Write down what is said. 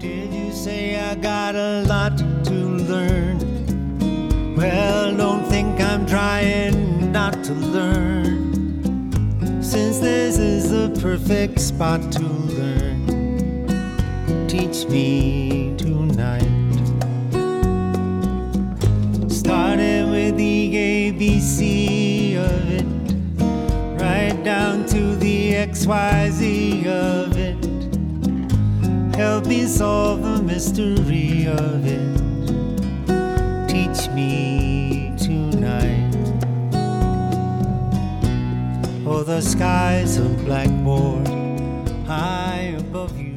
Did you say I got a lot to learn? Well, don't think I'm trying not to learn, since this is the perfect spot to learn. Teach me tonight. Starting with the ABC of it, right down to the XYZ of it. Help me solve the mystery of it. Teach me tonight. Oh, the sky's a blackboard high above you.